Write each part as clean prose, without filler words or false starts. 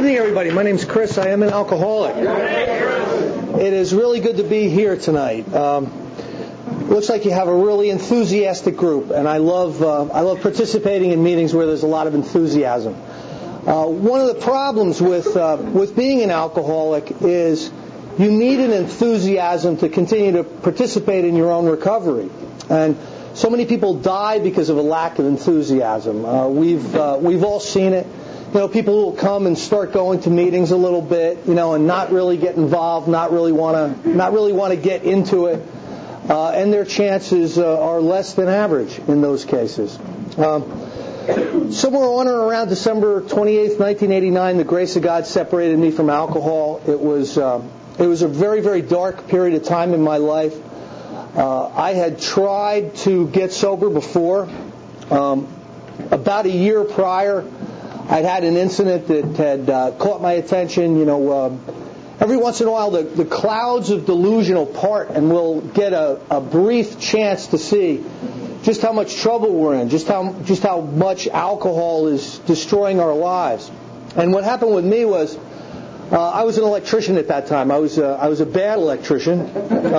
evening, everybody. My name's Chris. I am an alcoholic. It is really good to be here tonight. Looks like you have a really enthusiastic group, and I love participating in meetings where there's a lot of enthusiasm. One of the problems with being an alcoholic is you need an enthusiasm to continue to participate in your own recovery, and so many people die because of a lack of enthusiasm. We've all seen it. People who will come and start going to meetings a little bit, and not really get involved, not really want to get into it, and their chances are less than average in those cases. Somewhere on or around December 28th, 1989, the grace of God separated me from alcohol. It was a very, very dark period of time in my life. I had tried to get sober before. About a year prior, I'd had an incident that had caught my attention. Every once in a while, the clouds of delusional part, and we'll get a brief chance to see just how much trouble we're in, just how much alcohol is destroying our lives. And what happened with me was, I was an electrician at that time. I was a bad electrician.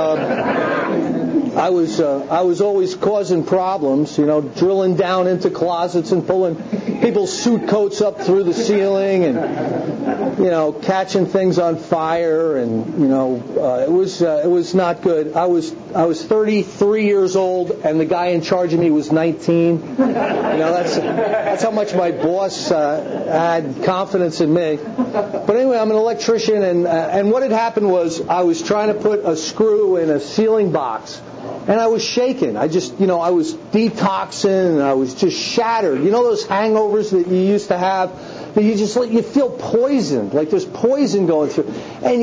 I was always causing problems, drilling down into closets and pulling people's suit coats up through the ceiling, and catching things on fire, and it was not good. I was 33 years old, and the guy in charge of me was 19. That's how much my boss had confidence in me. But anyway, I'm an electrician, and what had happened was I was trying to put a screw in a ceiling box, and I was shaken. I was detoxing, and I was just shattered. Those hangovers that you used to have, that you feel poisoned, like there's poison going through, and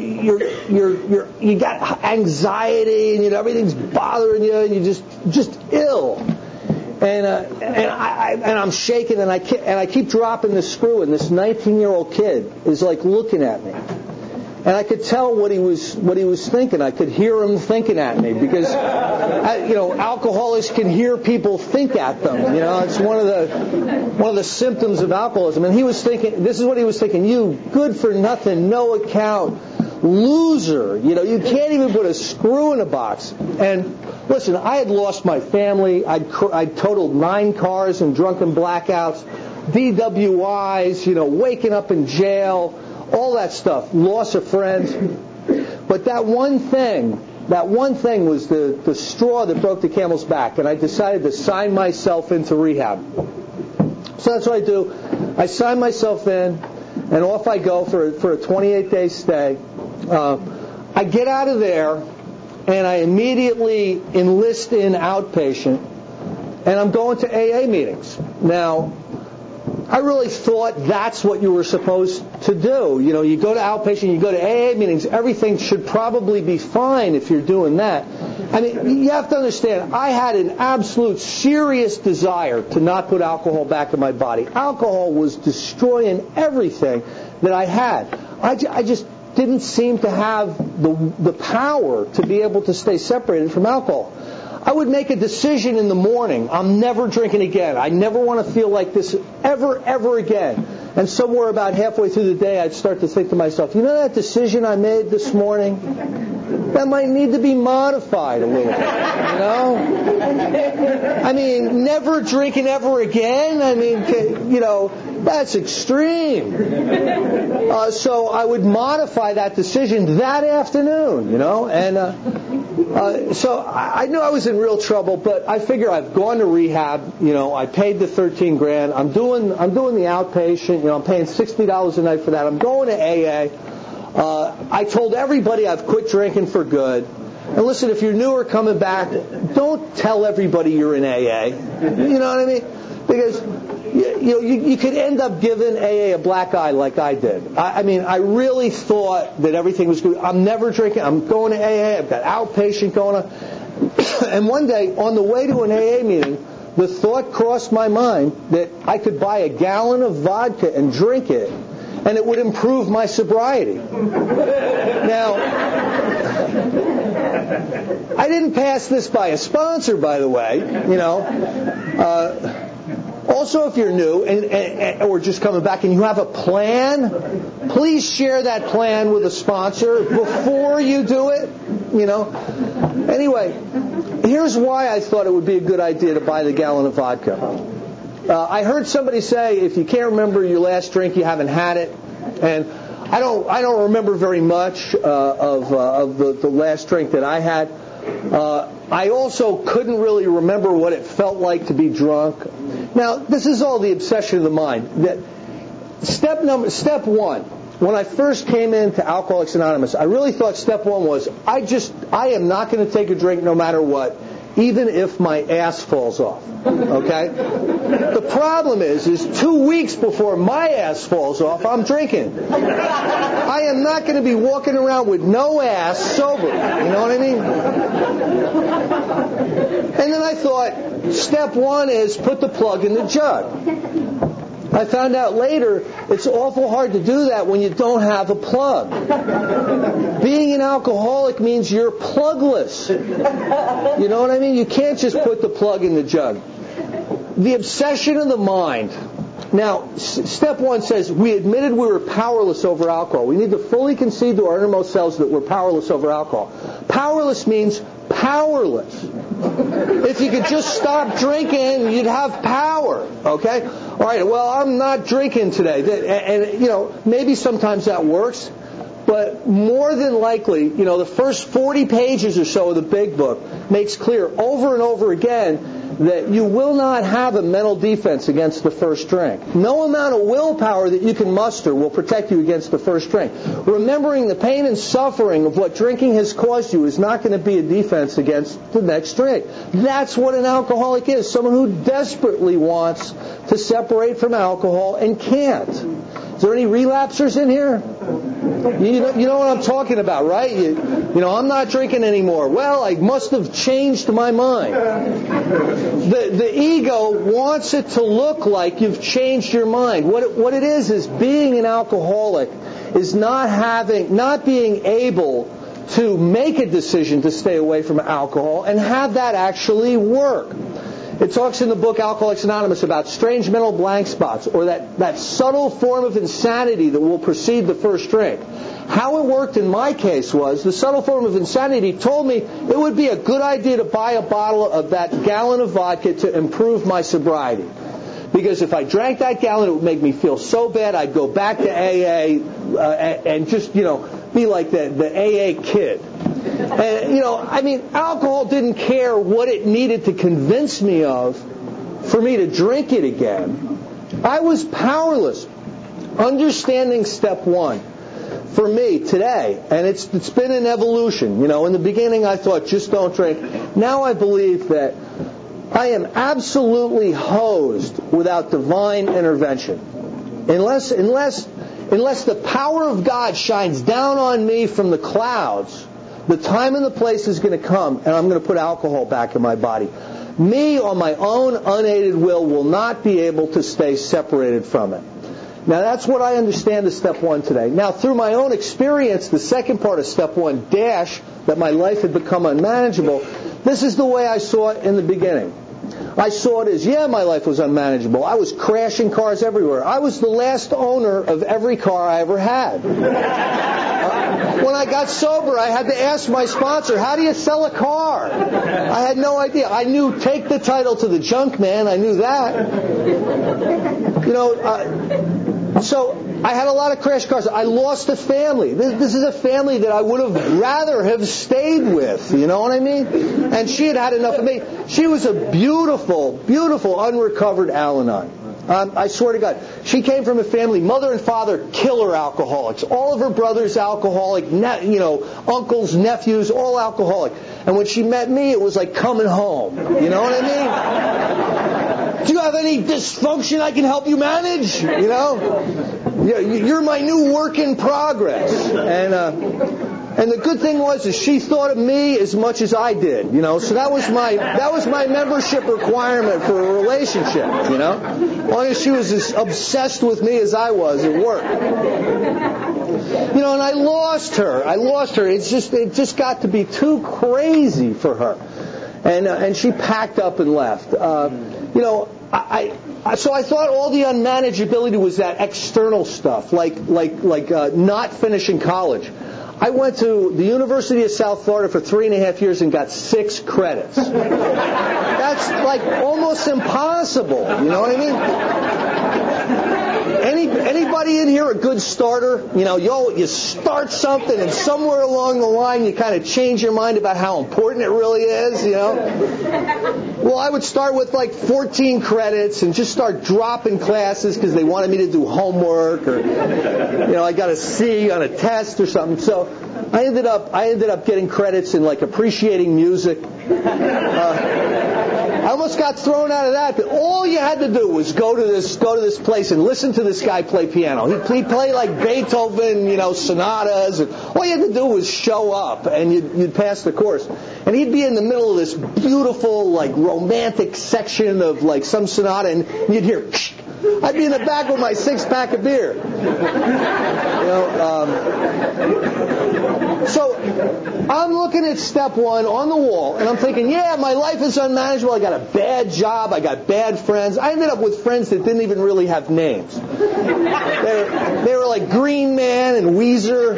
you got anxiety, and everything's bothering you, and you're just ill. And I'm shaking, and I keep dropping the screw, and this 19-year-old kid is like looking at me, and I could tell what he was thinking. I could hear him thinking at me, because alcoholics can hear people think at them. It's one of the symptoms of alcoholism. And he was thinking, this is what he was thinking: you good for nothing, no account loser. You can't even put a screw in a box. And listen, I had lost my family. I'd totaled 9 cars in drunken blackouts, DWIs, waking up in jail, all that stuff, loss of friends. But that one thing was the straw that broke the camel's back, and I decided to sign myself into rehab. So that's what I do. I sign myself in, and off I go for a 28-day stay. I get out of there, and I immediately enlist in outpatient, and I'm going to AA meetings. Now, I really thought that's what you were supposed to do. You go to outpatient, you go to AA meetings, everything should probably be fine if you're doing that. I mean, you have to understand, I had an absolute serious desire to not put alcohol back in my body. Alcohol was destroying everything that I had. I just didn't seem to have the power to be able to stay separated from alcohol. I would make a decision in the morning: I'm never drinking again. I never want to feel like this ever again. And somewhere about halfway through the day, I'd start to think to myself, that decision I made this morning, that might need to be modified a little bit, I mean, never drinking ever again? I mean, that's extreme. So I would modify that decision that afternoon, so I knew I was in real trouble, but I figure I've gone to rehab. I paid the $13,000. I'm doing the outpatient. I'm paying $60 a night for that. I'm going to AA. I told everybody I've quit drinking for good. And listen, if you're new or coming back, don't tell everybody you're in AA. You know what I mean? Because you could end up giving AA a black eye like I did. I mean, I really thought that everything was good. I'm never drinking. I'm going to AA. I've got outpatient going on. And one day, on the way to an AA meeting, the thought crossed my mind that I could buy a gallon of vodka and drink it, and it would improve my sobriety. Now, I didn't pass this by a sponsor, by the way. Also, if you're new or just coming back and you have a plan, please share that plan with a sponsor before you do it. Anyway, here's why I thought it would be a good idea to buy the gallon of vodka. I heard somebody say, if you can't remember your last drink, you haven't had it. And I don't remember very much of the last drink that I had. I also couldn't really remember what it felt like to be drunk. Now, this is all the obsession of the mind. Step one, when I first came into Alcoholics Anonymous, I really thought step one was, I am not going to take a drink no matter what, even if my ass falls off. Okay? The problem is 2 weeks before my ass falls off, I'm drinking. I am not going to be walking around with no ass sober. You know what I mean? And then I thought, step one is put the plug in the jug. I found out later it's awful hard to do that when you don't have a plug. Being an alcoholic means you're plugless. You know what I mean? You can't just put the plug in the jug. The obsession of the mind. Now, step one says, we admitted we were powerless over alcohol. We need to fully concede to our innermost selves that we're powerless over alcohol. Powerless means powerless. If you could just stop drinking, you'd have power. Okay? All right, well, I'm not drinking today. And maybe sometimes that works. But more than likely, the first 40 pages or so of the Big Book makes clear over and over again that you will not have a mental defense against the first drink. No amount of willpower that you can muster will protect you against the first drink. Remembering the pain and suffering of what drinking has caused you is not going to be a defense against the next drink. That's what an alcoholic is, someone who desperately wants to separate from alcohol and can't. Is there any relapsers in here? You know what I'm talking about, right? I'm not drinking anymore. Well, I must have changed my mind. The ego wants it to look like you've changed your mind. What it is being an alcoholic is not being able to make a decision to stay away from alcohol and have that actually work. It talks in the book Alcoholics Anonymous about strange mental blank spots, or that subtle form of insanity that will precede the first drink. How it worked in my case was, the subtle form of insanity told me it would be a good idea to buy a bottle of that gallon of vodka to improve my sobriety. Because if I drank that gallon, it would make me feel so bad, I'd go back to AA and just, be like the AA kid. And, alcohol didn't care what it needed to convince me of for me to drink it again. I was powerless. Understanding step one for me today, and it's been an evolution. In the beginning I thought, just don't drink. Now I believe that I am absolutely hosed without divine intervention. Unless the power of God shines down on me from the clouds, the time and the place is going to come, and I'm going to put alcohol back in my body. Me, on my own unaided will not be able to stay separated from it. Now, that's what I understand as step one today. Now, through my own experience, the second part of step one, that my life had become unmanageable, this is the way I saw it in the beginning. I saw it as, my life was unmanageable. I was crashing cars everywhere. I was the last owner of every car I ever had. When I got sober, I had to ask my sponsor, how do you sell a car? I had no idea. I knew take the title to the junk man. I knew that. So I had a lot of crash cars. I lost a family. This is a family that I would have rather have stayed with. You know what I mean? And she had enough of me. She was a beautiful, beautiful, unrecovered Al-Anon. I swear to God. She came from a family, mother and father, killer alcoholics. All of her brothers alcoholic, uncles, nephews, all alcoholic. And when she met me, it was like coming home. You know what I mean? Do you have any dysfunction I can help you manage? You're my new work in progress. And the good thing was she thought of me as much as I did. So that was my membership requirement for a relationship. As long as she was as obsessed with me as I was, it worked. And I lost her. It just got to be too crazy for her. And she packed up and left. So I thought all the unmanageability was that external stuff, like not finishing college. I went to the University of South Florida for 3.5 years and got 6 credits. That's like almost impossible. You know what I mean? Anybody in here a good starter? You start something and somewhere along the line you kind of change your mind about how important it really is, Well, I would start with like 14 credits and just start dropping classes because they wanted me to do homework or, I got a C on a test or something. So I ended up getting credits in like appreciating music. I almost got thrown out of that, but all you had to do was go to this place and listen to this guy play piano. He'd play like Beethoven, sonatas, and all you had to do was show up, and you'd pass the course. And he'd be in the middle of this beautiful, like romantic section of like some sonata, and you'd hear. I'd be in the back with my 6-pack of beer. So I'm looking at step 1 on the wall, and I'm thinking, yeah, my life is unmanageable. I got a bad job. I got bad friends. I ended up with friends that didn't even really have names. They were like Green Man and Weezer,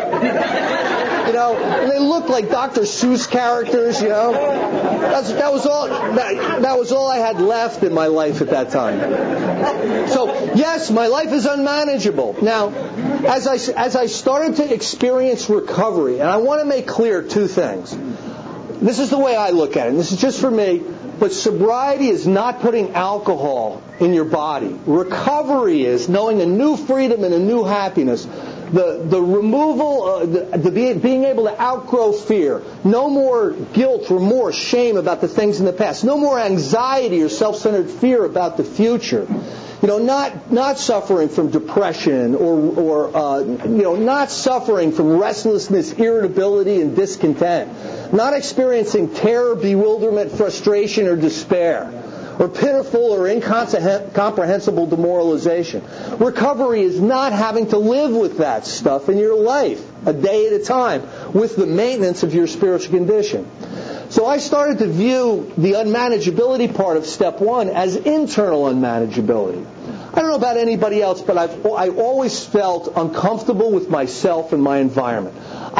and they looked like Dr. Seuss characters, That was all I had left in my life at that time. So, yes, my life is unmanageable. Now, as I started to experience recovery, and I want to make clear 2 things. This is the way I look at it, and this is just for me, but sobriety is not putting alcohol in your body. Recovery is knowing a new freedom and a new happiness. The removal, being able to outgrow fear. No more guilt, remorse, shame about the things in the past. No more anxiety or self-centered fear about the future. Not suffering from depression or not suffering from restlessness, irritability, and discontent. Not experiencing terror, bewilderment, frustration, or despair. Or pitiful or incomprehensible demoralization. Recovery is not having to live with that stuff in your life, a day at a time, with the maintenance of your spiritual condition. So I started to view the unmanageability part of step 1 as internal unmanageability. I don't know about anybody else, but I always felt uncomfortable with myself and my environment.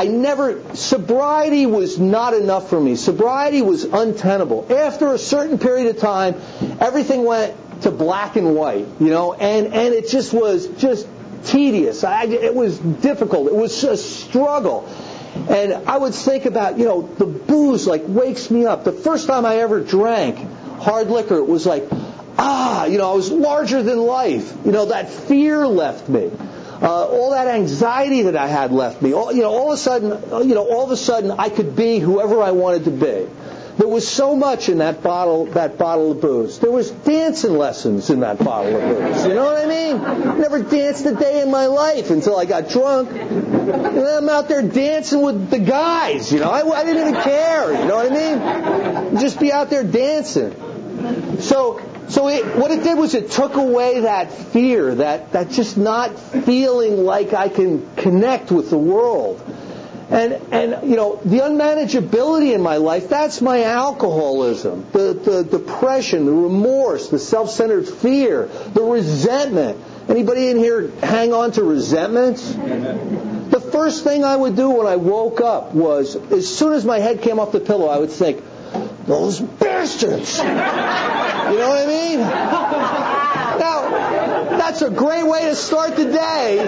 Sobriety was not enough for me. Sobriety was untenable. After a certain period of time, everything went to black and white, and it just was tedious. It was difficult. It was a struggle. And I would think about, the booze like wakes me up. The first time I ever drank hard liquor, it was like, I was larger than life. That fear left me. All that anxiety that I had left me. All of a sudden, I could be whoever I wanted to be. There was so much in that bottle of booze. There was dancing lessons in that bottle of booze. You know what I mean? I never danced a day in my life until I got drunk. And then I'm out there dancing with the guys. I didn't even care. You know what I mean? Just be out there dancing. So what it did was it took away that fear, that just not feeling like I can connect with the world. And the unmanageability in my life, that's my alcoholism. The depression, the remorse, the self-centered fear, the resentment. Anybody in here hang on to resentments? The first thing I would do when I woke up was, as soon as my head came off the pillow, I would think, those bastards! You know what I mean? Now, that's a great way to start the day.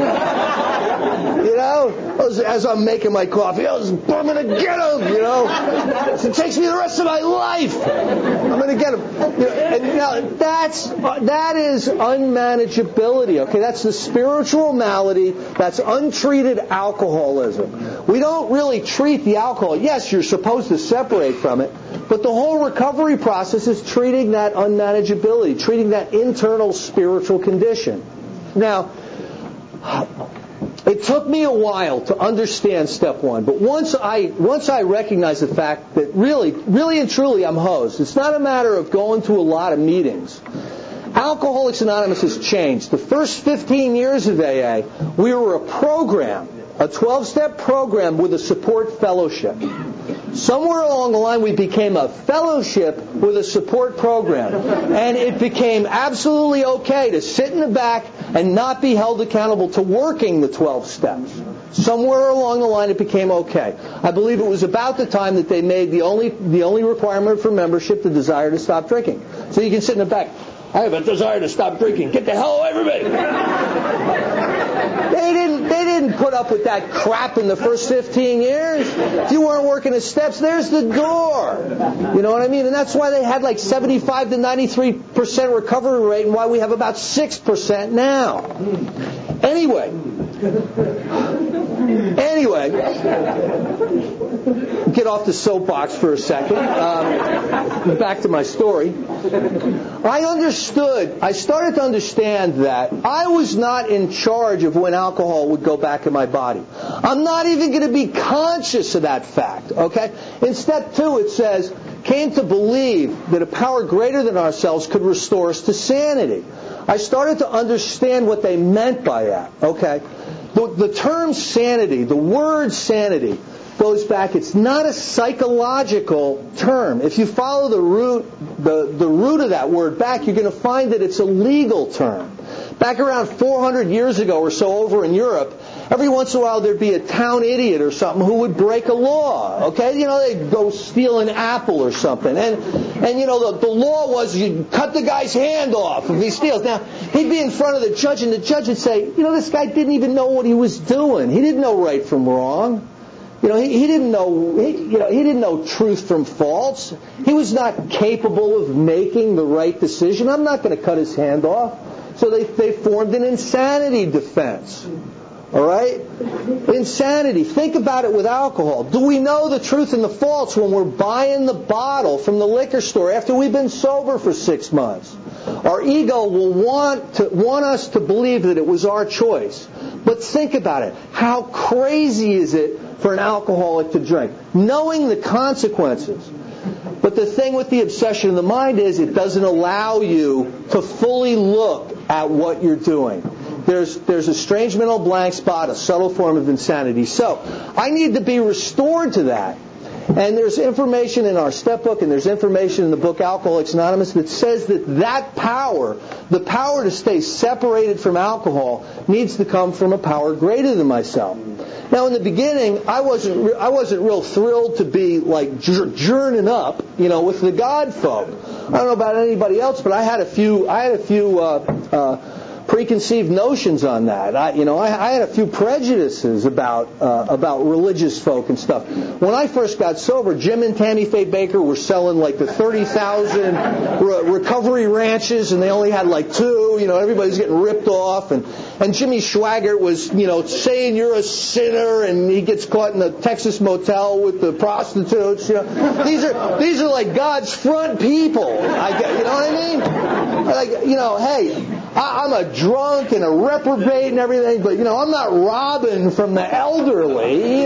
As I'm making my coffee, I'm going to get them, It takes me the rest of my life. I'm going to get them. And now, that is unmanageability, okay? That's the spiritual malady. That's untreated alcoholism. We don't really treat the alcohol. Yes, you're supposed to separate from it. But the whole recovery process is treating that unmanageability, treating that internal spiritual condition. Now, it took me a while to understand step 1, but once I recognized the fact that really and truly I'm hosed. It's not a matter of going to a lot of meetings. Alcoholics Anonymous has changed. The first 15 years of AA, we were a program, a 12-step program with a support fellowship. Somewhere along the line, we became a fellowship with a support program. And it became absolutely okay to sit in the back and not be held accountable to working the 12 steps. Somewhere along the line, it became okay. I believe it was about the time that they made the only requirement for membership the desire to stop drinking. So you can sit in the back. I have a desire to stop drinking. Get the hell away from me. They didn't put up with that crap in the first 15 years. If you weren't working the steps, there's the door. You know what I mean? And that's why they had like 75 to 93% recovery rate and why we have about 6% now. Anyway, get off the soapbox for a second. Back to my story. I started to understand that I was not in charge of when alcohol would go back in my body. I'm not even going to be conscious of that fact, okay? In step 2, it says, came to believe that a power greater than ourselves could restore us to sanity. I started to understand what they meant by that, okay? The term sanity, the word sanity, goes back. It's not a psychological term. If you follow the root of that word back, you're going to find that it's a legal term. Back around 400 years ago or so over in Europe, every once in a while there'd be a town idiot or something who would break a law. Okay, they'd go steal an apple or something, and the law was you'd cut the guy's hand off if he steals. Now he'd be in front of the judge, and the judge would say, this guy didn't even know what he was doing. He didn't know right from wrong. He didn't know. He didn't know truth from false. He was not capable of making the right decision. I'm not going to cut his hand off. So they formed an insanity defense. All right? Insanity. Think about it with alcohol. Do we know the truth and the false when we're buying the bottle from the liquor store after we've been sober for 6 months? Our ego will want us to believe that it was our choice. But think about it. How crazy is it for an alcoholic to drink, knowing the consequences? But the thing with the obsession of the mind is it doesn't allow you to fully look at what you're doing. There's a strange mental blank spot, a subtle form of insanity. So I need to be restored to that. And there's information in our step book and there's information in the book Alcoholics Anonymous that says that power, the power to stay separated from alcohol, needs to come from a power greater than myself. Now, in the beginning, I wasn't real thrilled to be like journeying up, with the God folk. I don't know about anybody else, but I had a few preconceived notions on that. I had a few prejudices about religious folk and stuff. When I first got sober, Jim and Tammy Faye Baker were selling like the 30,000 recovery ranches, and they only had like 2. Everybody's getting ripped off, and Jimmy Swaggart was saying you're a sinner, and he gets caught in the Texas motel with the prostitutes. These are like God's front people. You know what I mean? Like, hey, I'm a drunk and a reprobate and everything, but I'm not robbing from the elderly.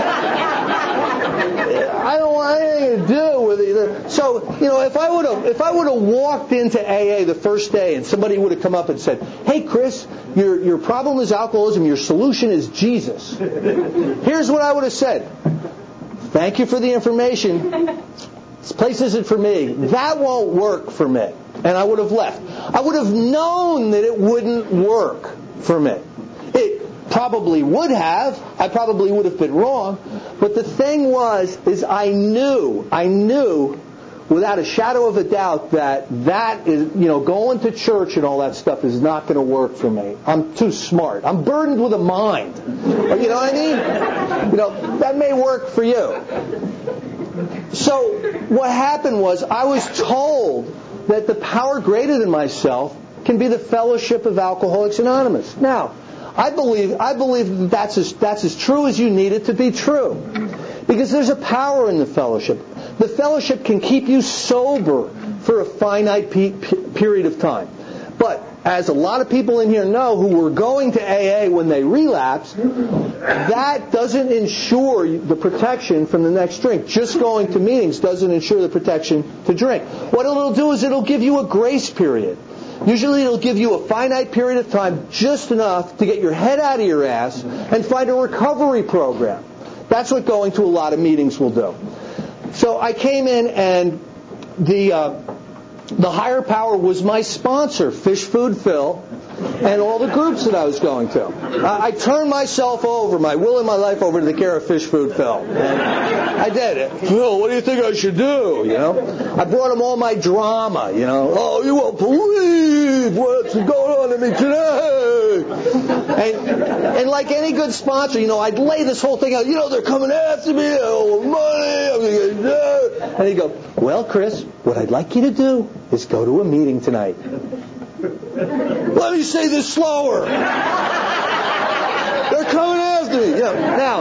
I don't want anything to do with it. So, if I would have walked into AA the first day and somebody would have come up and said, "Hey, Chris, your problem is alcoholism. Your solution is Jesus." Here's what I would have said: "Thank you for the information. This place isn't for me. That won't work for me." And I would have left. I would have known that it wouldn't work for me. It probably would have. I probably would have been wrong. But the thing is I knew without a shadow of a doubt that is, going to church and all that stuff is not going to work for me. I'm too smart. I'm burdened with a mind. You know what I mean? That may work for you. So what happened was I was told that the power greater than myself can be the fellowship of Alcoholics Anonymous. Now, I believe that's as true as you need it to be true. Because there's a power in the fellowship. The fellowship can keep you sober for a finite period of time. But as a lot of people in here know who were going to AA when they relapsed, that doesn't ensure the protection from the next drink. Just going to meetings doesn't ensure the protection to drink. What it'll do is it'll give you a grace period. Usually it'll give you a finite period of time, just enough to get your head out of your ass and find a recovery program. That's what going to a lot of meetings will do. So I came in, and the higher power was my sponsor, Fish Food Phil, and all the groups that I was going to. I turned myself over, my will and my life over to the care of Fish Food Phil. And I did it. Phil, what do you think I should do? I brought him all my drama. Oh, you won't believe what's going on to me today. And like any good sponsor, I'd lay this whole thing out. They're coming after me. I owe money. I'm going to get that. And he'd go, well, Chris, what I'd like you to do is go to a meeting tonight. Let me say this slower. They're coming after me. Now,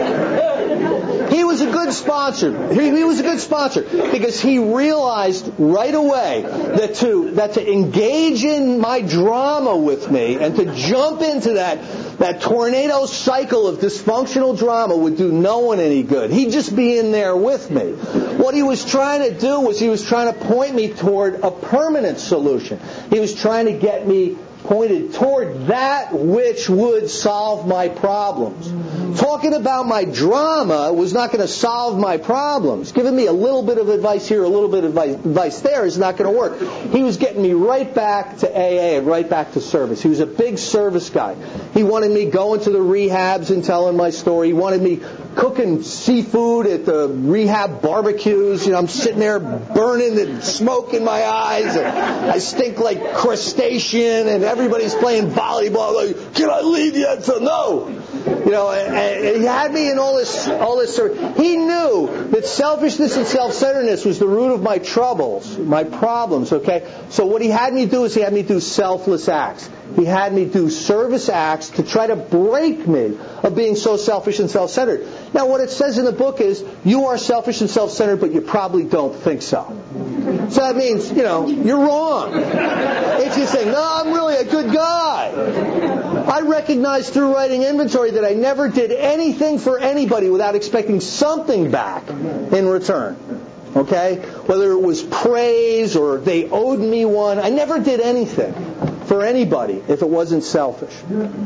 he was a good sponsor. He was a good sponsor because he realized right away that to engage in my drama with me and to jump into that tornado cycle of dysfunctional drama would do no one any good. He'd just be in there with me. What he was trying to do was he was trying to point me toward a permanent solution. He was trying to get me pointed toward that which would solve my problems. Talking about my drama was not going to solve my problems. Giving me a little bit of advice here, a little bit of advice there is not going to work. He was getting me right back to AA and right back to service. He was a big service guy. He wanted me going to the rehabs and telling my story. He wanted me cooking seafood at the rehab barbecues. I'm sitting there burning and smoke in my eyes. And I stink like crustacean, and everybody's playing volleyball. Like, can I leave yet? So no. And he had me in all this. He knew that selfishness and self-centeredness was the root of my troubles, my problems. Okay. So what he had me do is he had me do selfless acts. He had me do service acts to try to break me of being so selfish and self-centered. Now, what it says in the book is, you are selfish and self-centered, but you probably don't think so. So that means, you're wrong. If you think, no, I'm really a good guy. I recognize through writing inventory that I never did anything for anybody without expecting something back in return. Okay? Whether it was praise or they owed me one, I never did anything for anybody if it wasn't selfish.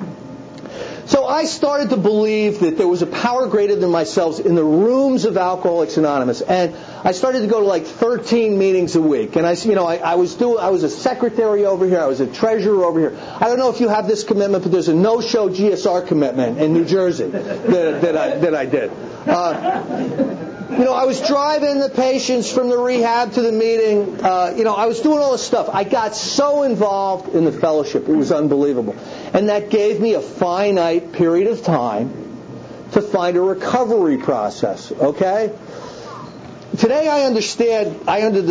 So I started to believe that there was a power greater than myself in the rooms of Alcoholics Anonymous, and I started to go to like 13 meetings a week. And I was a secretary over here, I was a treasurer over here. I don't know if you have this commitment, but there's a no-show GSR commitment in New Jersey that I did. I was driving the patients from the rehab to the meeting. I was doing all this stuff. I got so involved in the fellowship. It was unbelievable. And that gave me a finite period of time to find a recovery process. Okay? Today I understand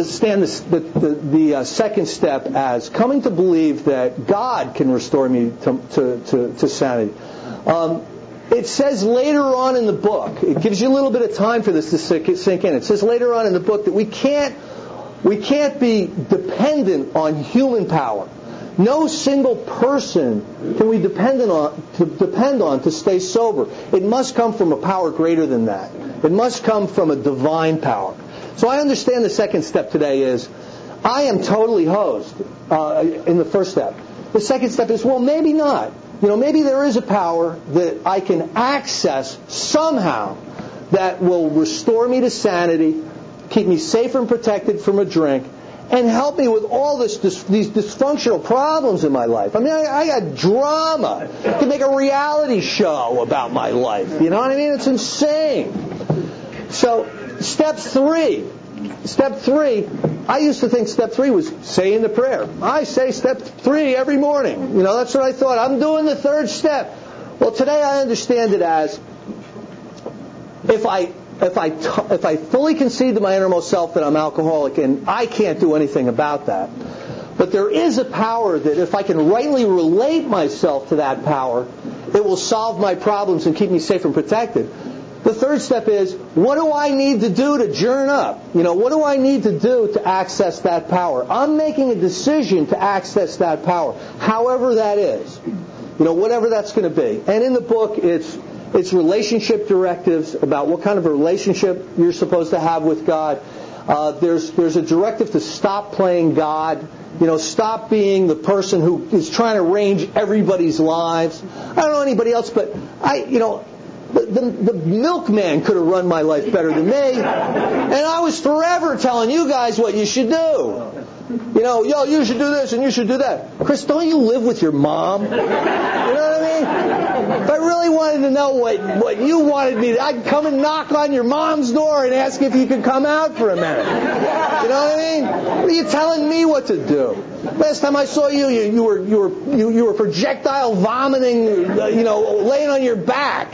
the second step as coming to believe that God can restore me to sanity. It says later on in the book, it gives you a little bit of time for this to sink in. It says later on in the book that we can't be dependent on human power. No single person can we depend on to stay sober. It must come from a power greater than that. It must come from a divine power. So I understand the second step today is I am totally hosed in the first step. The second step is, well, maybe not. Maybe there is a power that I can access somehow that will restore me to sanity, keep me safe and protected from a drink, and help me with all these dysfunctional problems in my life. I mean, I got drama. I can make a reality show about my life. You know what I mean? It's insane. So, step three, I used to think step 3 was saying the prayer. I say step 3 every morning. That's what I thought. I'm doing the third step. Well, today I understand it as if I fully concede to my innermost self that I'm alcoholic, and I can't do anything about that. But there is a power that if I can rightly relate myself to that power, it will solve my problems and keep me safe and protected. The third step is, what do I need to do to journ up? What do I need to do to access that power? I'm making a decision to access that power, however that is. Whatever that's going to be. And in the book, it's relationship directives about what kind of a relationship you're supposed to have with God. There's a directive to stop playing God. Stop being the person who is trying to arrange everybody's lives. I don't know anybody else, but the milkman could have run my life better than me. And I was forever telling you guys what you should do. You should do this and you should do that. Chris, don't you live with your mom? You know what I mean? If I really wanted to know what you wanted me to, I'd come and knock on your mom's door and ask if you could come out for a minute. You know what I mean? What are you telling me what to do? Last time I saw you, you were projectile vomiting, laying on your back,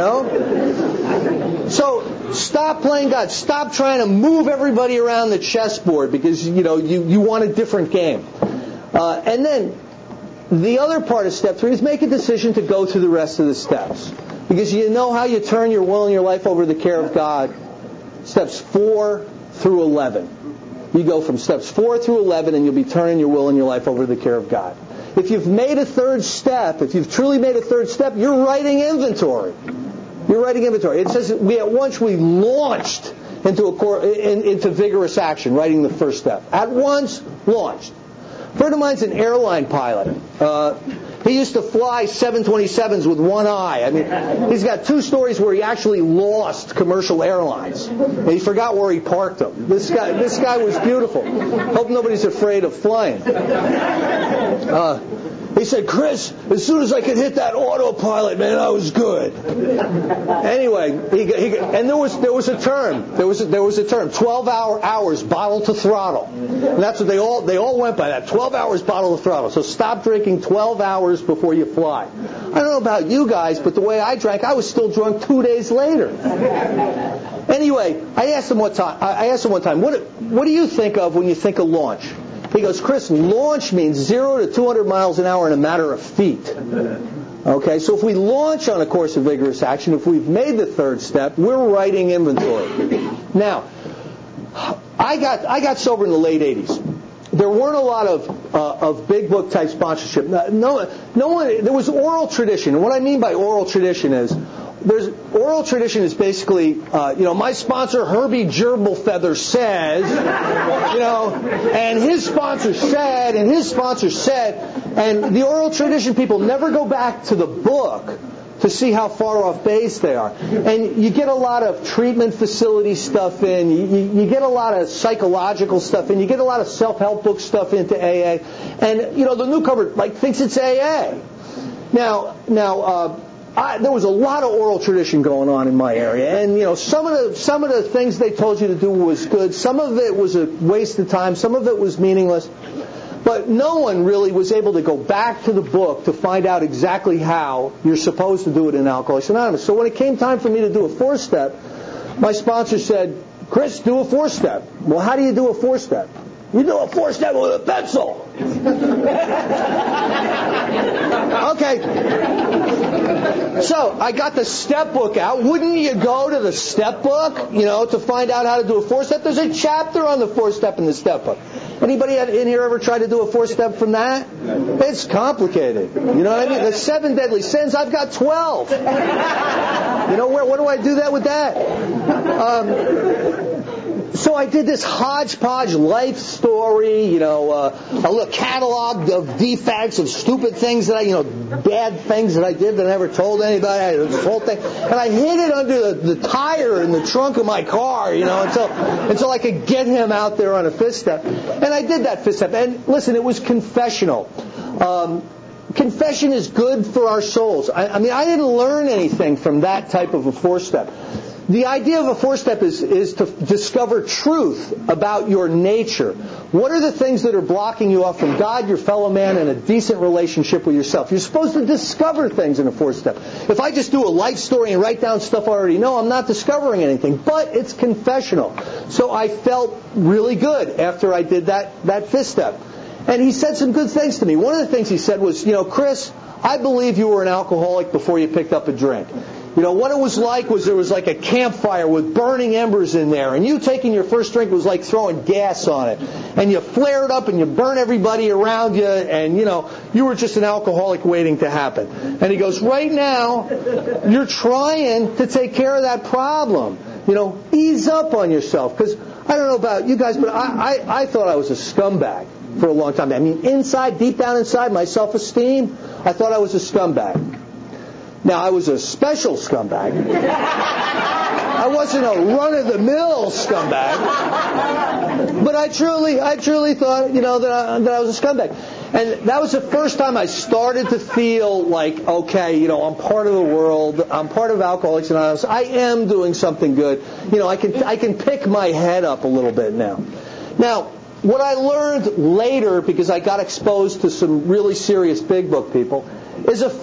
So stop playing God. Stop trying to move everybody around the chessboard because, you want a different game. And then the other part of step 3 is make a decision to go through the rest of the steps. Because you know how you turn your will and your life over to the care of God. Steps 4 through 11. You go from steps 4 through 11 and you'll be turning your will and your life over to the care of God. If you've made a third step, if you've truly made a third step, you're writing inventory. You're writing inventory. It says we launched into vigorous action, writing the first step. At once, launched. A friend of mine's an airline pilot. He used to fly 727s with one eye. I mean, he's got 2 stories where he actually lost commercial airlines. And he forgot where he parked them. This guy was beautiful. Hope nobody's afraid of flying. He said, Chris, as soon as I could hit that autopilot, man, I was good. Anyway, and there was a term. There was a term. 12 hours bottle to throttle. And that's what they all went by, that 12 hours bottle to throttle. So stop drinking 12 hours before you fly. I don't know about you guys, but the way I drank, I was still drunk 2 days later. Anyway, I asked him one time, what do you think of when you think of launch? He goes, Chris, launch means 0 to 200 miles an hour in a matter of feet. Okay, so if we launch on a course of vigorous action, if we've made the third step, we're writing inventory. Now, I got sober in the late 80s. There weren't a lot of big book type sponsorship. No one. There was oral tradition, and what I mean by oral tradition is oral tradition is basically, my sponsor Herbie Gerbilfeather says, and his sponsor said, and his sponsor said, and the oral tradition people never go back to the book to see how far off base they are. And you get a lot of treatment facility stuff in, you get a lot of psychological stuff in, you get a lot of self-help book stuff into AA, and, the newcomer, thinks it's AA. Now, there was a lot of oral tradition going on in my area, and some of the things they told you to do was good. Some of it was a waste of time. Some of it was meaningless. But no one really was able to go back to the book to find out exactly how you're supposed to do it in Alcoholics Anonymous. So when it came time for me to do a 4-step, my sponsor said, Chris, do a 4-step. Well, how do you do a 4-step? You do a 4-step with a pencil. Okay. So I got the step book out. Wouldn't you go to the step book, to find out how to do a 4-step? There's a chapter on the 4-step in the step book. Anybody in here ever tried to do a 4-step from that? It's complicated. You know what I mean? The 7 deadly sins, I've got 12. What do I do that with that? So I did this hodgepodge life story, a little catalog of defects, of stupid things that bad things that I did that I never told anybody. This whole thing, and I hid it under the tire in the trunk of my car, until I could get him out there on a 5th step. And I did that 5th step. And listen, it was confessional. Confession is good for our souls. I didn't learn anything from that type of a 4-step. The idea of a 4-step is to discover truth about your nature. What are the things that are blocking you off from God, your fellow man, and a decent relationship with yourself? You're supposed to discover things in a 4-step. If I just do a life story and write down stuff I already know, I'm not discovering anything. But it's confessional. So I felt really good after I did that 5th step. And he said some good things to me. One of the things he said was, Chris, I believe you were an alcoholic before you picked up a drink. What it was like was there was like a campfire with burning embers in there, and you taking your first drink was like throwing gas on it. And you flare it up and you burn everybody around you, and you were just an alcoholic waiting to happen. And he goes, right now, you're trying to take care of that problem. Ease up on yourself. Because I don't know about you guys, but I thought I was a scumbag for a long time. Deep down inside, my self-esteem, I thought I was a scumbag. Now, I was a special scumbag. I wasn't a run-of-the-mill scumbag. But I truly thought, that I was a scumbag. And that was the first time I started to feel like, okay, I'm part of the world. I'm part of Alcoholics Anonymous. I am doing something good. I can pick my head up a little bit now. Now, what I learned later, because I got exposed to some really serious big book people, is a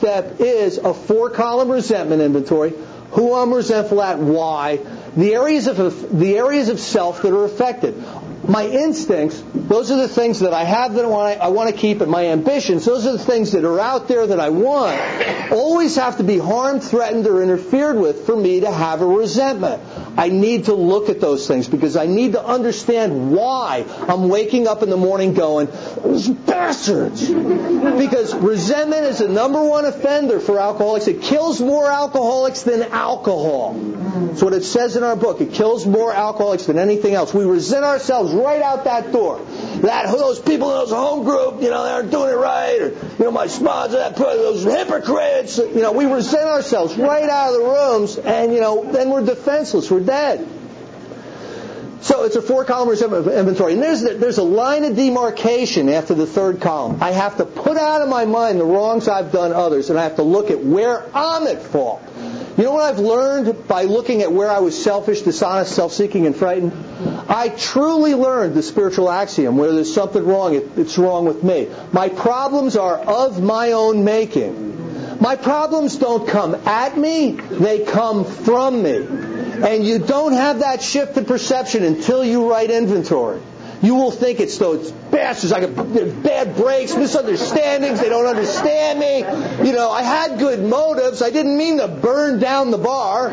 4-column resentment inventory. Who I'm resentful at, why, the areas of self that are affected. My instincts, those are the things that I have that I want to keep, and my ambitions, those are the things that are out there that I want, always have to be harmed, threatened, or interfered with for me to have a resentment. I need to look at those things because I need to understand why I'm waking up in the morning going, those bastards. Because resentment is the number one offender for alcoholics. It kills more alcoholics than alcohol. That's what it says in our book. It kills more alcoholics than anything else. We resent ourselves right out that door. Those people in those home group, they aren't doing it right. Or, my sponsor, those hypocrites. We resent ourselves right out of the rooms, and, then we're defenseless. We're dead. So it's a 4-column resentment inventory. And there's a line of demarcation after the 3rd column. I have to put out of my mind the wrongs I've done others, and I have to look at where I'm at fault. You know what I've learned by looking at where I was selfish, dishonest, self-seeking, and frightened? I truly learned the spiritual axiom, where there's something wrong, it's wrong with me. My problems are of my own making. My problems don't come at me, they come from me. And you don't have that shift in perception until you write inventory. You will think it's those bastards. I got bad breaks, misunderstandings. They don't understand me. I had good motives. I didn't mean to burn down the bar.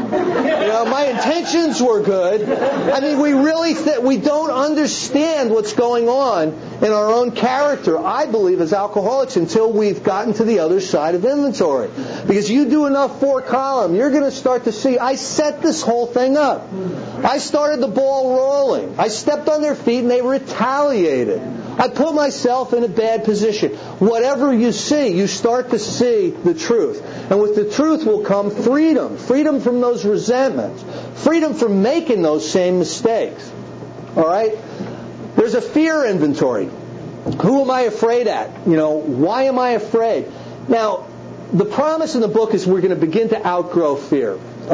My intentions were good. We really we don't understand what's going on in our own character, I believe, as alcoholics until we've gotten to the other side of inventory. Because you do enough 4-column, you're going to start to see, I set this whole thing up. I started the ball rolling. I stepped on their feet and they retaliated. I put myself in a bad position. Whatever you see, you start to see the truth. And with the truth will come freedom. Freedom from those resentments. Freedom from making those same mistakes. All right? There's a fear inventory. Who am I afraid at? Why am I afraid? Now, the promise in the book is we're going to begin to outgrow fear.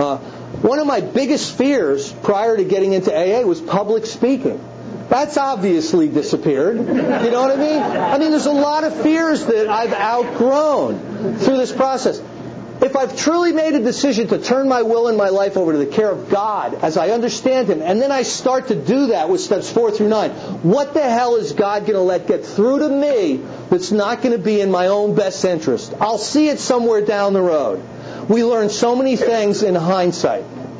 One of my biggest fears prior to getting into AA was public speaking. That's obviously disappeared. You know what I mean? There's a lot of fears that I've outgrown through this process. If I've truly made a decision to turn my will and my life over to the care of God as I understand Him, and then I start to do that with steps 4 through 9, what the hell is God going to let get through to me that's not going to be in my own best interest? I'll see it somewhere down the road. We learn so many things in hindsight.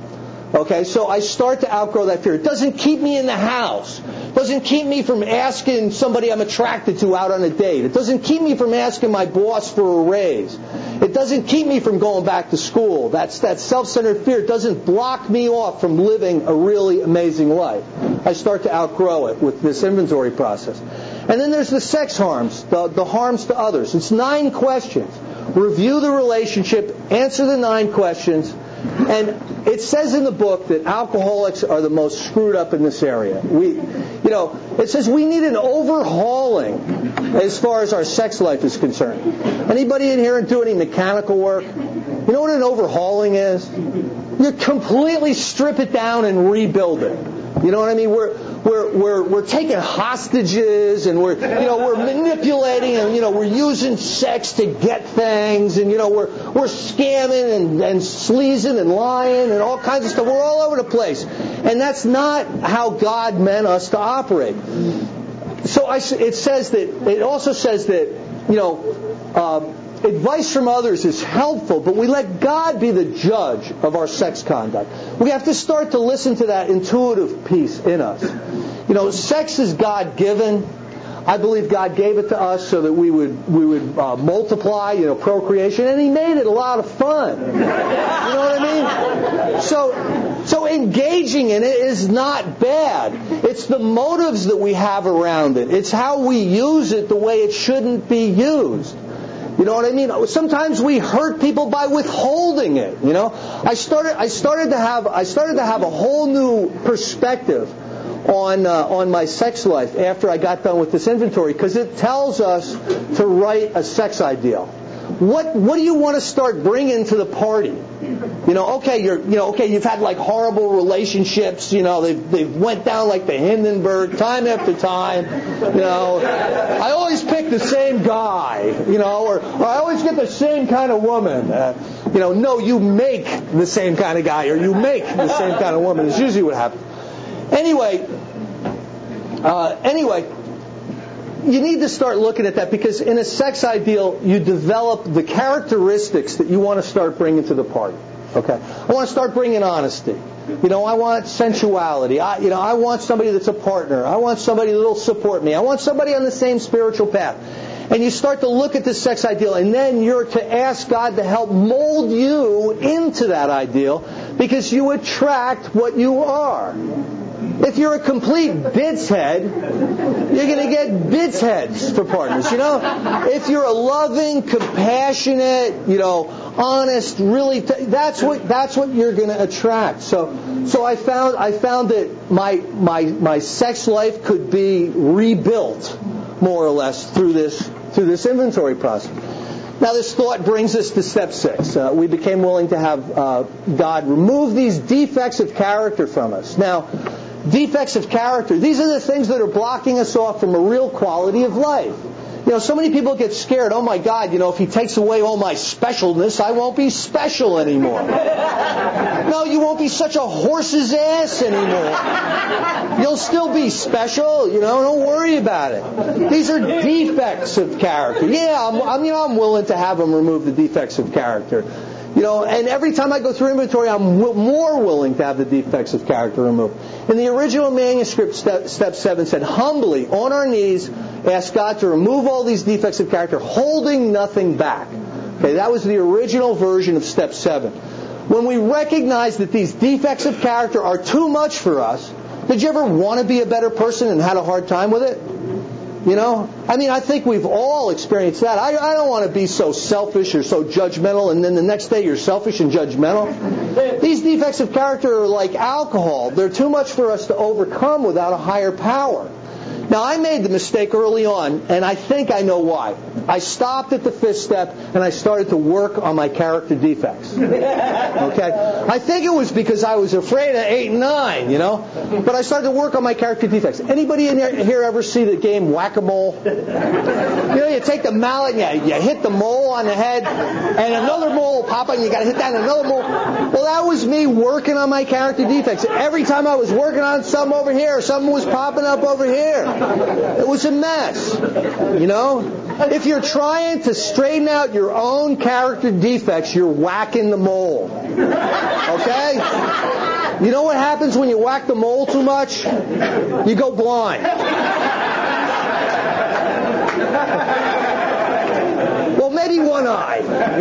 Okay, so I start to outgrow that fear. It doesn't keep me in the house. It doesn't keep me from asking somebody I'm attracted to out on a date. It doesn't keep me from asking my boss for a raise. It doesn't keep me from going back to school. That self-centered fear doesn't block me off from living a really amazing life. I start to outgrow it with this inventory process. And then there's the sex harms, the harms to others. It's 9 questions. Review the relationship, answer the 9 questions, and it says in the book that alcoholics are the most screwed up in this area. It says we need an overhauling as far as our sex life is concerned. Anybody in here do any mechanical work? You know what an overhauling is? You completely strip it down and rebuild it. You know what I mean? We're taking hostages and we're manipulating and we're using sex to get things and we're scamming and sleazing and lying and all kinds of stuff. We're all over the place, and that's not how God meant us to operate. So it also says that advice from others is helpful, but we let God be the judge of our sex conduct. We have to start to listen to that intuitive piece in us. Sex is God-given. I believe God gave it to us so that we would multiply, procreation, and He made it a lot of fun. You know what I mean? So engaging in it is not bad. It's the motives that we have around it. It's how we use it the way it shouldn't be used. You know what I mean? Sometimes we hurt people by withholding it. You know, I started to have a whole new perspective on my sex life after I got done with this inventory, because it tells us to write a sex ideal. What do you want to start bringing to the party? You know, you've had like horrible relationships. You know, they've went down like the Hindenburg time after time. You know, I always pick the same guy. You know, or I always get the same kind of woman. No, you make the same kind of guy, or you make the same kind of woman. It's usually what happens. Anyway, you need to start looking at that, because in a sex ideal, you develop the characteristics that you want to start bringing to the party. Okay, I want to start bringing honesty. You know, I want sensuality. I want somebody that's a partner. I want somebody that will support me. I want somebody on the same spiritual path. And you start to look at this sex ideal, and then you're to ask God to help mold you into that ideal, because you attract what you are. If you're a complete bit's head, you're going to get bit's heads for partners. You know, if you're a loving, compassionate, honest, really, that's what you're going to attract. So I found that my sex life could be rebuilt more or less through this inventory process. Now, this thought brings us to step 6. We became willing to have God remove these defects of character from us. Now, defects of character, these are the things that are blocking us off from a real quality of life. You know, so many people get scared. Oh my God, if He takes away all my specialness, I won't be special anymore. No, you won't be such a horse's ass anymore. You'll still be special. Don't worry about it. These are defects of character. Yeah, I'm willing to have Him remove the defects of character. And every time I go through inventory, I'm more willing to have the defects of character removed. In the original manuscript, step 7 said, humbly, on our knees, ask God to remove all these defects of character, holding nothing back. Okay, that was the original version of step 7. When we recognize that these defects of character are too much for us, did you ever want to be a better person and had a hard time with it? I think we've all experienced that. I don't want to be so selfish or so judgmental, and then the next day you're selfish and judgmental. These defects of character are like alcohol. They're too much for us to overcome without a higher power. Now, I made the mistake early on, and I think I know why. I stopped at the 5th step, and I started to work on my character defects. Okay? I think it was because I was afraid of 8 and 9, But I started to work on my character defects. Anybody in here ever see the game Whack-A-Mole? You take the mallet and you hit the mole on the head, and another mole will pop up, and you got to hit that and another mole. Well, that was me working on my character defects. Every time I was working on something over here, something was popping up over here. It was a mess. If you're trying to straighten out your own character defects, you're whacking the mole. Okay? You know what happens when you whack the mole too much? You go blind. Well, maybe one eye.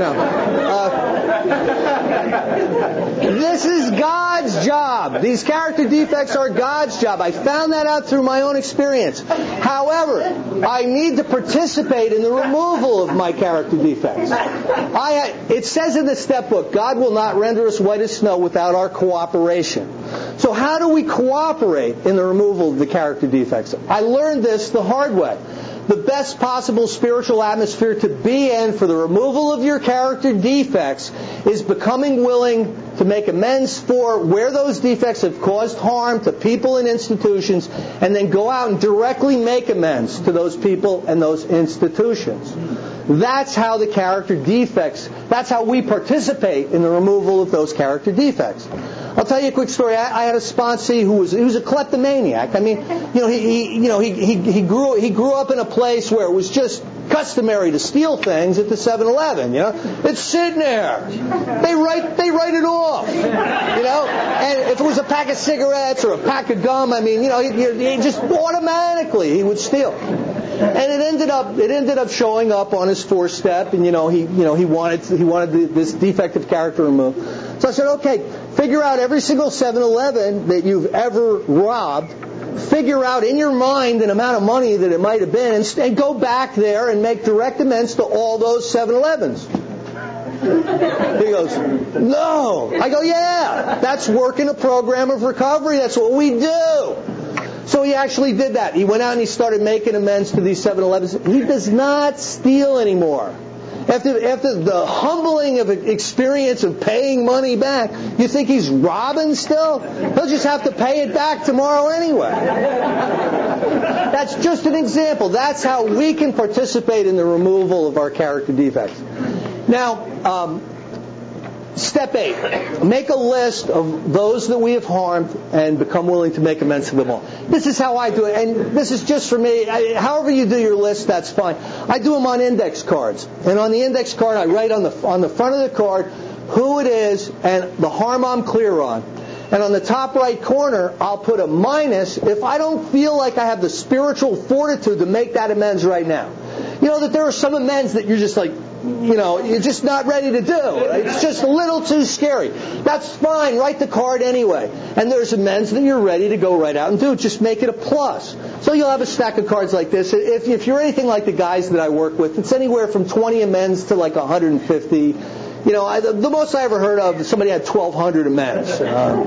This is God's job. These character defects are God's job. I found that out through my own experience. However, I need to participate in the removal of my character defects. It says in the step book, God will not render us white as snow without our cooperation. So how do we cooperate in the removal of the character defects? I learned this the hard way. The best possible spiritual atmosphere to be in for the removal of your character defects is becoming willing to make amends for where those defects have caused harm to people and institutions, and then go out and directly make amends to those people and those institutions. That's how the character defects, that's how we participate in the removal of those character defects. I'll tell you a quick story. I had a sponsee who was a kleptomaniac. He grew up in a place where it was just customary to steal things at the 7-Eleven. It's sitting there. They write it off. And if it was a pack of cigarettes or a pack of gum, he just automatically he would steal. And it ended up showing up on his 4th step, and he wanted this defective character removed. So I said, okay, figure out every single 7-Eleven that you've ever robbed, figure out in your mind an amount of money that it might have been and go back there and make direct amends to all those 7-Elevens. He goes, no. I go, yeah, that's working a program of recovery. That's what we do. So he actually did that. He went out and he started making amends to these 7-Elevens. He does not steal anymore. After the humbling of experience of paying money back, you think he's robbing still? He'll just have to pay it back tomorrow anyway. That's just an example. That's how we can participate in the removal of our character defects. Now, step 8. Make a list of those that we have harmed and become willing to make amends to them all. This is how I do it, and this is just for me. However you do your list, that's fine. I do them on index cards. And on the index card, I write on the front of the card who it is and the harm I'm clear on. And on the top right corner, I'll put a minus if I don't feel like I have the spiritual fortitude to make that amends right now. You know that there are some amends that you're just like, you're just not ready to do. It's just a little too scary. That's fine. Write the card anyway. And there's amends that you're ready to go right out and do. Just make it a plus. So you'll have a stack of cards like this. If you're anything like the guys that I work with, it's anywhere from 20 amends to like 150. The most I ever heard of, somebody had 1,200 amends.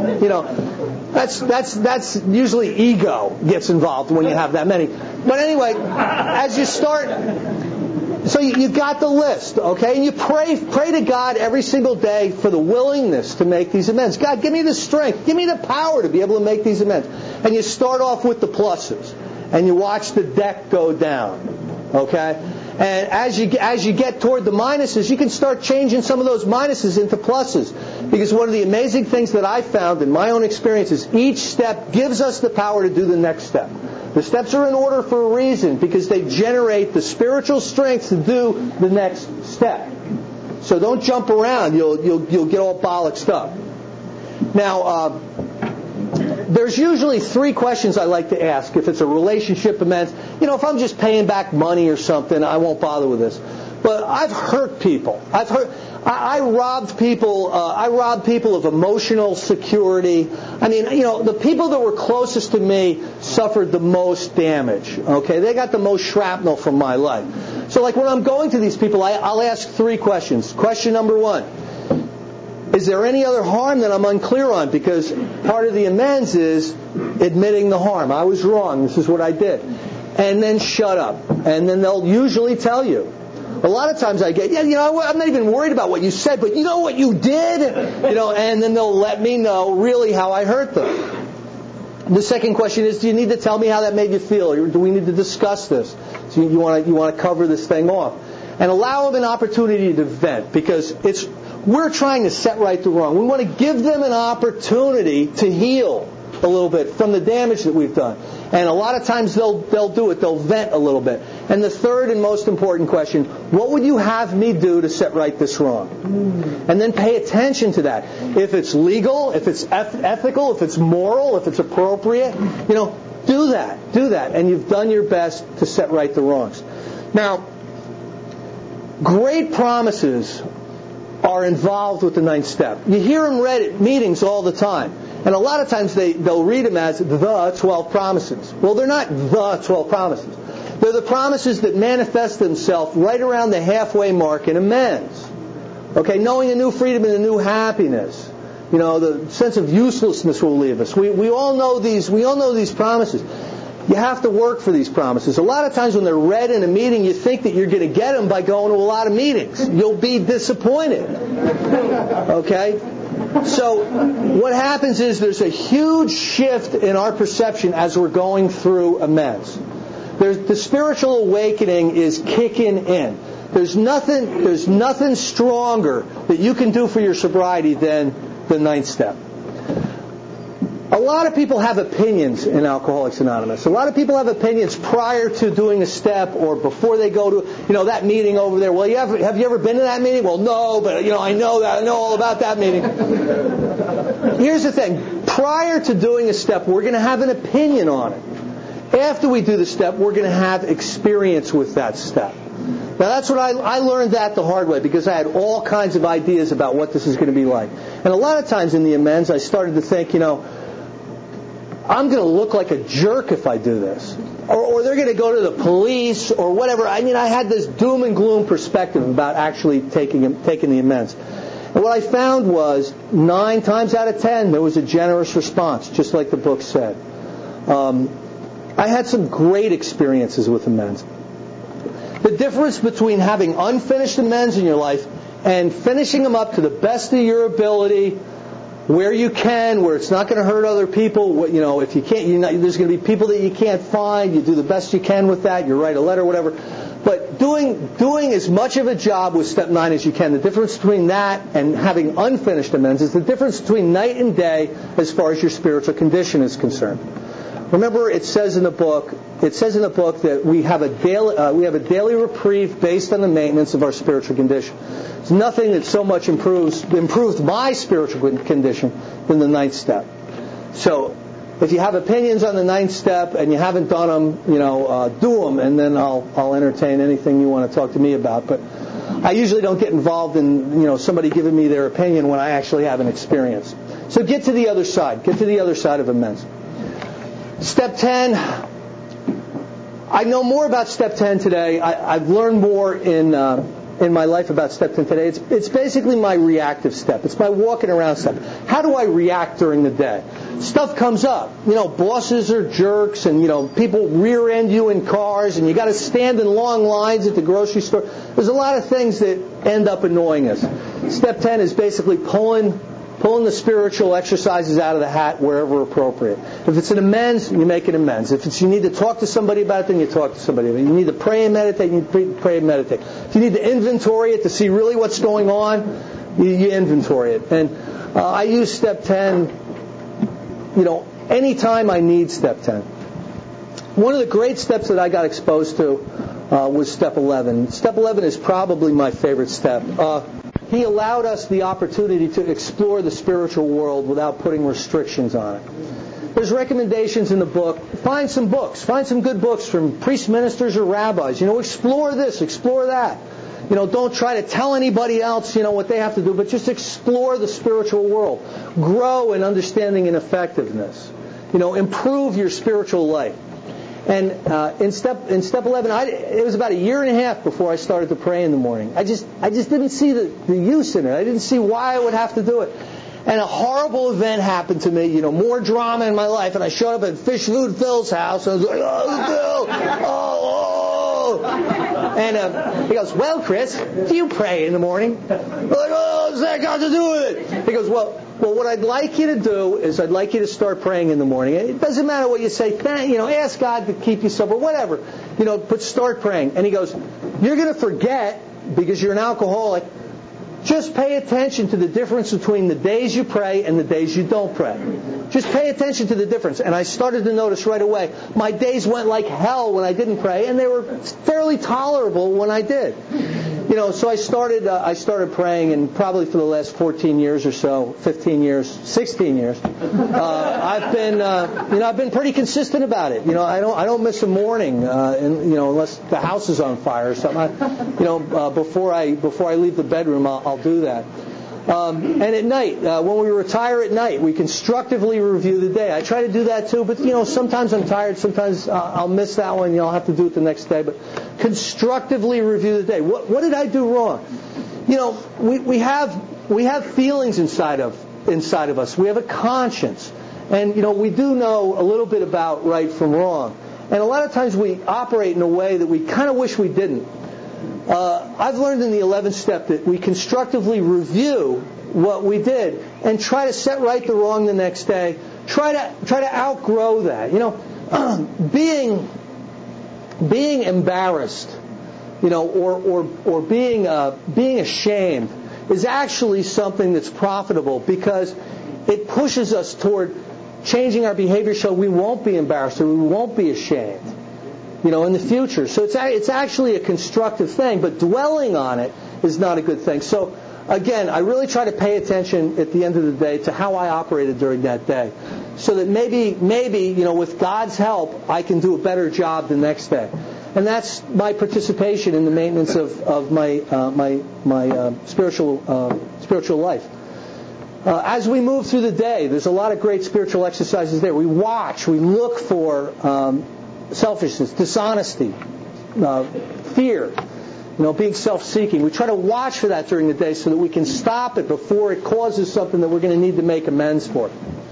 That's usually ego gets involved when you have that many. But anyway, as you start... So you got the list, okay? And you pray to God every single day for the willingness to make these amends. God, give me the strength. Give me the power to be able to make these amends. And you start off with the pluses. And you watch the deck go down, okay? And as you get toward the minuses, you can start changing some of those minuses into pluses. Because one of the amazing things that I found in my own experience is each step gives us the power to do the next step. The steps are in order for a reason, because they generate the spiritual strength to do the next step. So don't jump around. You'll get all bollocksed up. Now, there's usually 3 questions I like to ask if it's a relationship amends. If I'm just paying back money or something, I won't bother with this. But I've hurt people. I robbed people. I robbed people of emotional security. I mean, the people that were closest to me suffered the most damage. Okay, they got the most shrapnel from my life. So, like when I'm going to these people, I'll ask 3 questions. Question number 1: is there any other harm that I'm unclear on? Because part of the amends is admitting the harm. I was wrong. This is what I did. And then shut up. And then they'll usually tell you. A lot of times I get, I'm not even worried about what you said, but you know what you did? And then they'll let me know really how I hurt them. The second question is, do you need to tell me how that made you feel? Or do we need to discuss this? So you want to cover this thing off. And allow them an opportunity to vent, because we're trying to set right the wrong. We want to give them an opportunity to heal a little bit from the damage that we've done. And a lot of times they'll do it. They'll vent a little bit. And the third and most important question, what would you have me do to set right this wrong? And then pay attention to that. If it's legal, if it's ethical, if it's moral, if it's appropriate, do that. Do that. And you've done your best to set right the wrongs. Now, great promises are involved with the 9th step. You hear them read at meetings all the time. And a lot of times they'll read them as the 12 promises. Well, they're not the 12 promises. They're the promises that manifest themselves right around the halfway mark in amends. Okay, knowing a new freedom and a new happiness. The sense of uselessness will leave us. We all know these. We all know these promises. You have to work for these promises. A lot of times when they're read in a meeting, you think that you're going to get them by going to a lot of meetings. You'll be disappointed. Okay? So what happens is there's a huge shift in our perception as we're going through amends. The spiritual awakening is kicking in. There's nothing stronger that you can do for your sobriety than the 9th step. A lot of people have opinions in Alcoholics Anonymous. A lot of people have opinions prior to doing a step or before they go to, that meeting over there. Well, have you ever been to that meeting? Well, no, but, I know all about that meeting. Here's the thing. Prior to doing a step, we're going to have an opinion on it. After we do the step, we're going to have experience with that step. Now, that's what I learned that the hard way, because I had all kinds of ideas about what this is going to be like. And a lot of times in the amends, I started to think, I'm going to look like a jerk if I do this. Or they're going to go to the police or whatever. I mean, I had this doom and gloom perspective about actually taking the amends. And what I found was 9 times out of 10, there was a generous response, just like the book said. I had some great experiences with amends. The difference between having unfinished amends in your life and finishing them up to the best of your ability, where you can, where it's not going to hurt other people. If you can't, there's going to be people that you can't find. You do the best you can with that. You write a letter, whatever. But doing as much of a job with step 9 as you can. The difference between that and having unfinished amends is the difference between night and day as far as your spiritual condition is concerned. Remember, it says in the book that we have a daily reprieve based on the maintenance of our spiritual condition. There's nothing that so much improved my spiritual condition than the 9th step. So, if you have opinions on the 9th step and you haven't done them, do them, and then I'll entertain anything you want to talk to me about. But I usually don't get involved in somebody giving me their opinion when I actually have an experience. So get to the other side. Get to the other side of amends. Step 10. I know more about step 10 today. I've learned more in my life about step 10 today. It's basically my reactive step. It's my walking around step. How do I react during the day? Stuff comes up. Bosses are jerks, and people rear end you in cars, and you got to stand in long lines at the grocery store. There's a lot of things that end up annoying us. Step 10 is basically pulling the spiritual exercises out of the hat wherever appropriate. If it's an amends, you make an amends. If you need to talk to somebody about it, then you talk to somebody about it. You need to pray and meditate, you pray and meditate. If you need to inventory it to see really what's going on, you inventory it. And I use step 10, anytime I need step 10. One of the great steps that I got exposed to was step 11. Step 11 is probably my favorite step. He allowed us the opportunity to explore the spiritual world without putting restrictions on it. There's recommendations in the book. Find some books. Find some good books from priests, ministers, or rabbis. Explore this, explore that. Don't try to tell anybody else, what they have to do, but just explore the spiritual world. Grow in understanding and effectiveness. Improve your spiritual life. And in step 11, it was about a year and a half before I started to pray in the morning. I just didn't see the use in it. I didn't see why I would have to do it. And a horrible event happened to me, more drama in my life. And I showed up at Fish Food Phil's house. And I was like, oh, Phil! Oh! And he goes, well, Chris, do you pray in the morning? I'm like, oh, what's that got to do with it? He goes, well, what I'd like you to do is I'd like you to start praying in the morning. It doesn't matter what you say. Ask God to keep you sober, whatever. But start praying. And he goes, you're going to forget because you're an alcoholic. Just pay attention to the difference between the days you pray and the days you don't pray. Just pay attention to the difference. And I started to notice right away, my days went like hell when I didn't pray, and they were fairly tolerable when I did. So I started praying, and probably for the last 14 years or so, 15 years, 16 years, I've been pretty consistent about it. I don't miss a morning, unless the house is on fire or something. Before I leave the bedroom, I'll do that. And at night, when we retire at night, we constructively review the day. I try to do that too, but sometimes I'm tired, sometimes I'll miss that one, I'll have to do it the next day. But constructively review the day. What did I do wrong? We have feelings inside of us. We have a conscience, and we do know a little bit about right from wrong. And a lot of times we operate in a way that we kind of wish we didn't. I've learned in the 11th step that we constructively review what we did and try to set right the wrong the next day. Try to outgrow that. Being embarrassed, or being ashamed is actually something that's profitable because it pushes us toward changing our behavior so we won't be embarrassed or we won't be ashamed. In the future. So it's actually a constructive thing, but dwelling on it is not a good thing. So, again, I really try to pay attention at the end of the day to how I operated during that day, so that maybe, with God's help, I can do a better job the next day. And that's my participation in the maintenance of my spiritual life. As we move through the day, there's a lot of great spiritual exercises there. We watch, we look for selfishness, dishonesty, fear, being self-seeking. We try to watch for that during the day so that we can stop it before it causes something that we're going to need to make amends for.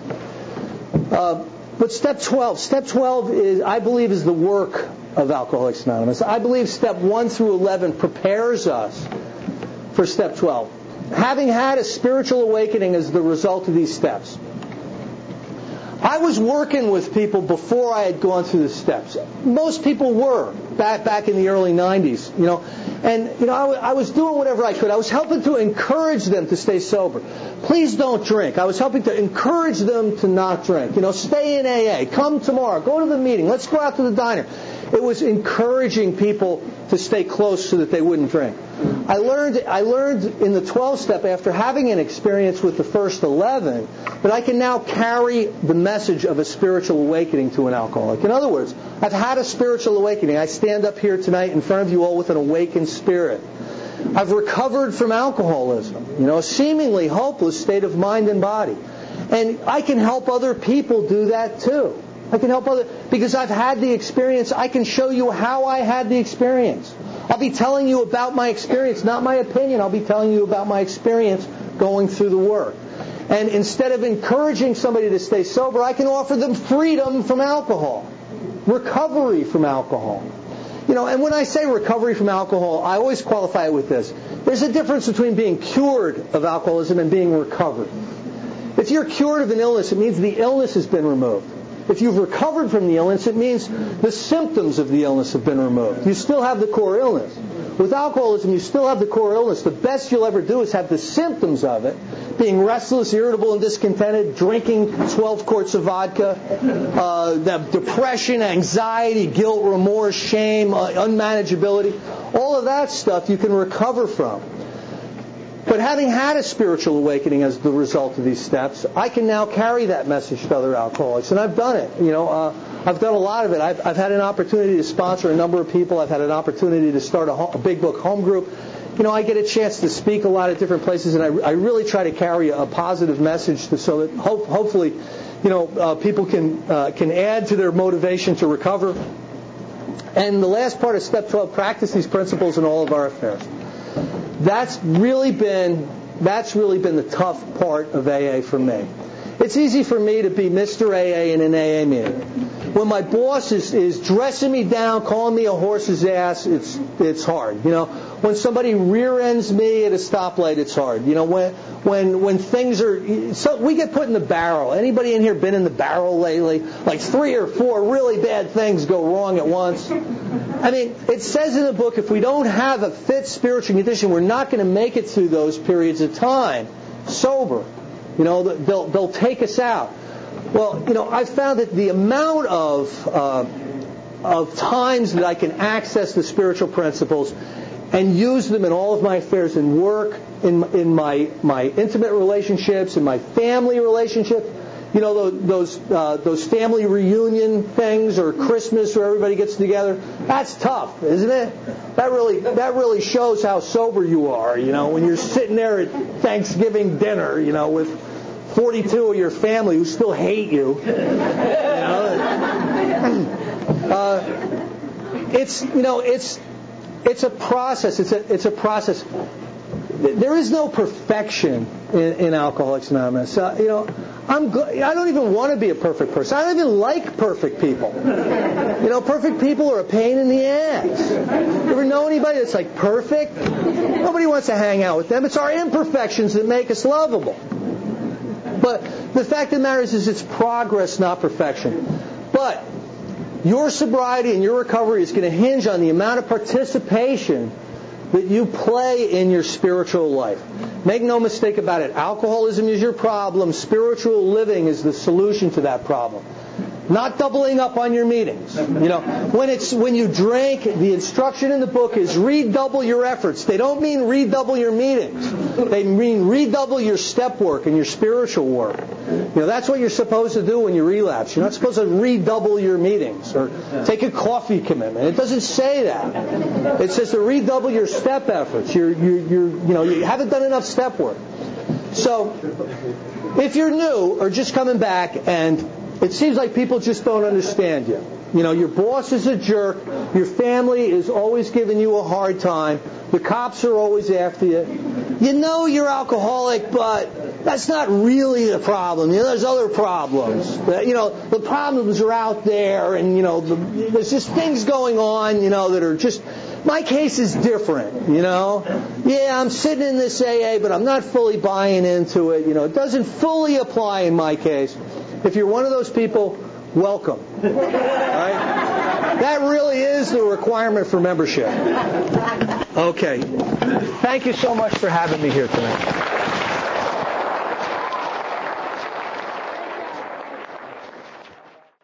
But step 12 is, I believe, is the work of Alcoholics Anonymous. I believe step 1 through 11 prepares us for step 12. Having had a spiritual awakening as the result of these steps. I was working with people before I had gone through the steps. Most people were back in the early 90s, And I was doing whatever I could. I was helping to encourage them to stay sober. Please don't drink. I was helping to encourage them to not drink. Stay in AA. Come tomorrow. Go to the meeting. Let's go out to the diner. It was encouraging people to stay close so that they wouldn't drink. I learned in the 12th step, after having an experience with the first 11, that I can now carry the message of a spiritual awakening to an alcoholic. In other words, I've had a spiritual awakening. I stand up here tonight in front of you all with an awakened spirit. I've recovered from alcoholism, a seemingly hopeless state of mind and body. And I can help other people do that too. I can help because I've had the experience. I can show you how I had the experience. I'll be telling you about my experience, not my opinion. I'll be telling you about my experience going through the work. And instead of encouraging somebody to stay sober, I can offer them freedom from alcohol, recovery from alcohol. And when I say recovery from alcohol, I always qualify it with this. There's a difference between being cured of alcoholism and being recovered. If you're cured of an illness, it means the illness has been removed. If you've recovered from the illness, it means the symptoms of the illness have been removed. You still have the core illness. With alcoholism, you still have the core illness. The best you'll ever do is have the symptoms of it, being restless, irritable, and discontented, drinking 12 quarts of vodka, depression, anxiety, guilt, remorse, shame, unmanageability. All of that stuff you can recover from. But having had a spiritual awakening as the result of these steps, I can now carry that message to other alcoholics. And I've done it. I've done a lot of it. I've had an opportunity to sponsor a number of people. I've had an opportunity to start a Big Book home group. I get a chance to speak a lot at different places, and I really try to carry a positive message so that hopefully, people can add to their motivation to recover. And the last part of Step 12, practice these principles in all of our affairs. That's really been the tough part of AA for me. It's easy for me to be Mr. AA in an AA meeting. When my boss is dressing me down, calling me a horse's ass, it's hard. When somebody rear ends me at a stoplight, it's hard. When things are, so we get put in the barrel. Anybody in here been in the barrel lately? Like 3 or 4 really bad things go wrong at once. I mean, it says in the book, if we don't have a fit spiritual condition, we're not going to make it through those periods of time sober. They'll take us out. Well, I've found that the amount of times that I can access the spiritual principles and use them in all of my affairs in work, in my intimate relationships, in my family relationships. Those family reunion things or Christmas where everybody gets together. That's tough, isn't it? That really shows how sober you are. When you're sitting there at Thanksgiving dinner, with 42 of your family who still hate you. It's a process. It's a process. There is no perfection in Alcoholics Anonymous. I'm good. I don't even want to be a perfect person. I don't even like perfect people. Perfect people are a pain in the ass. You ever know anybody that's like perfect? Nobody wants to hang out with them. It's our imperfections that make us lovable. But the fact of the matter is it's progress, not perfection. But your sobriety and your recovery is going to hinge on the amount of participation that you play in your spiritual life. Make no mistake about it. Alcoholism is your problem. Spiritual living is the solution to that problem. Not doubling up on your meetings. When you drink, the instruction in the book is redouble your efforts. They don't mean redouble your meetings. They mean redouble your step work and your spiritual work. That's what you're supposed to do when you relapse. You're not supposed to redouble your meetings or take a coffee commitment. It doesn't say that. It says to redouble your step efforts. You haven't done enough step work. So, if you're new or just coming back and it seems like people just don't understand you. You know, your boss is a jerk. Your family is always giving you a hard time. The cops are always after you. You know you're alcoholic, but that's not really the problem. You know, there's other problems. You know, the problems are out there, and, you know, there's just things going on, you know, that are just... My case is different, you know. Yeah, I'm sitting in this AA, but I'm not fully buying into it. You know, it doesn't fully apply in my case. If you're one of those people, welcome. All right? That really is the requirement for membership. Okay. Thank you so much for having me here tonight.